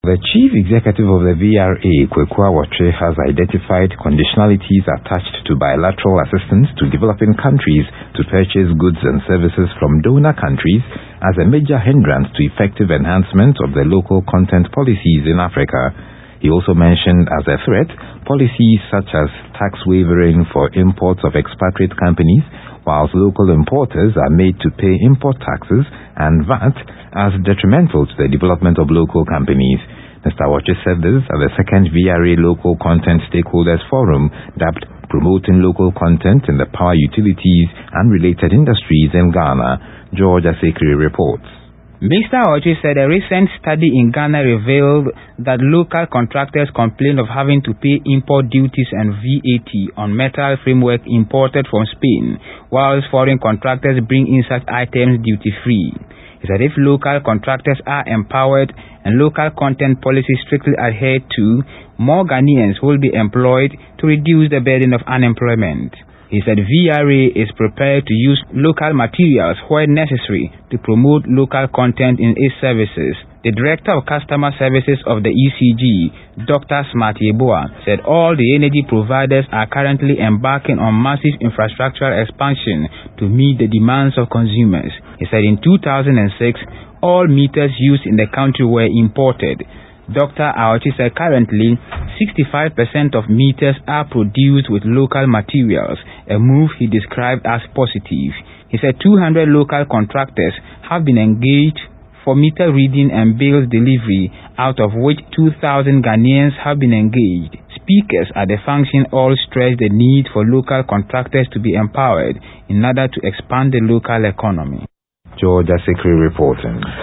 The Chief Executive of the VRA, Kweku Awotwe, has identified conditionalities attached to bilateral assistance to developing countries to purchase goods and services from donor countries as a major hindrance to effective enhancement of the local content policies in Africa. He also mentioned as a threat policies such as tax waivering for imports of expatriate companies, whilst local importers are made to pay import taxes and VAT as detrimental to the development of local companies. Mr. Awotwe said this at the second VRA Local Content Stakeholders Forum, dubbed Promoting Local Content in the Power Utilities and Related Industries in Ghana. George Asekri reports. Mr. Awotwe said a recent study in Ghana revealed that local contractors complain of having to pay import duties and VAT on metal framework imported from Spain, whilst foreign contractors bring in such items duty-free. He said if local contractors are empowered and local content policies strictly adhered to, more Ghanaians will be employed to reduce the burden of unemployment. He said VRA is prepared to use local materials where necessary to promote local content in its services. The Director of Customer Services of the ECG, Dr. Smarty Yeboah, said all the energy providers are currently embarking on massive infrastructural expansion to meet the demands of consumers. He said in 2006, all meters used in the country were imported. Dr. Awotwe said currently 65% of meters are produced with local materials, a move he described as positive. He said 200 local contractors have been engaged for meter reading and bills delivery, out of which 2,000 Ghanaians have been engaged. Speakers at the function all stressed the need for local contractors to be empowered in order to expand the local economy. George Asekri reporting.